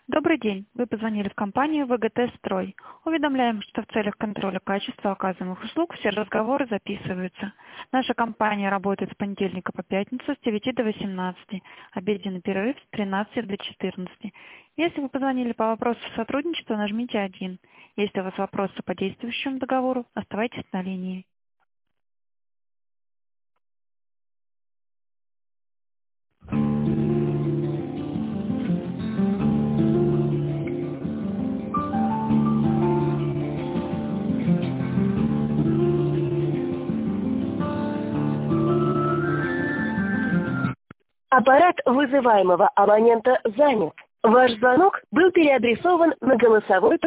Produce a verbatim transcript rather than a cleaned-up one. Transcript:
Добрый день. Вы позвонили в компанию ВГТ «Строй». Уведомляем, что в целях контроля качества оказываемых услуг все разговоры записываются. Наша компания работает с понедельника по пятницу с девяти до восемнадцати. Обеденный перерыв с тринадцати до четырнадцати. Если вы позвонили по вопросу сотрудничества, нажмите один. Если у вас вопросы по действующему договору, оставайтесь на линии. Аппарат вызываемого абонента занят. Ваш звонок был переадресован на голосовой